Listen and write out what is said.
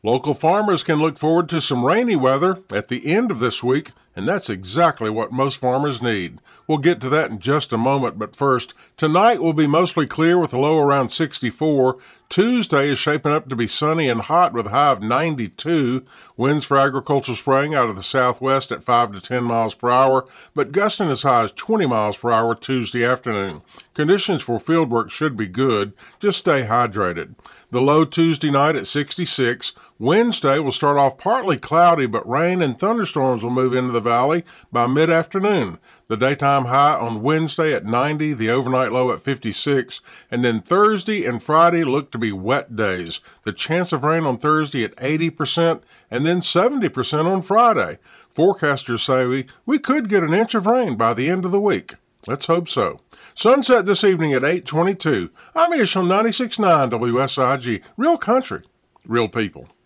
Local farmers can look forward to some rainy weather at the end of this week, and that's exactly what most farmers need. We'll get to that in just a moment, but first, tonight will be mostly clear with a low around 64. Tuesday is shaping up to be sunny and hot with a high of 92. Winds for agricultural spraying out of the southwest at 5 to 10 miles per hour, but gusting as high as 20 miles per hour Tuesday afternoon. Conditions for field work should be good. Just stay hydrated. The low Tuesday night at 66. Wednesday will start off partly cloudy, but rain and thunderstorms will move into the valley by mid-afternoon. The daytime high on Wednesday at 90, the overnight low at 56, and then Thursday and Friday look to be wet days. The chance of rain on Thursday at 80% and then 70% on Friday. Forecasters say we could get an inch of rain by the end of the week. Let's hope so. Sunset this evening at 8:22. I'm Ish on 96.9 WSIG. Real country, real people.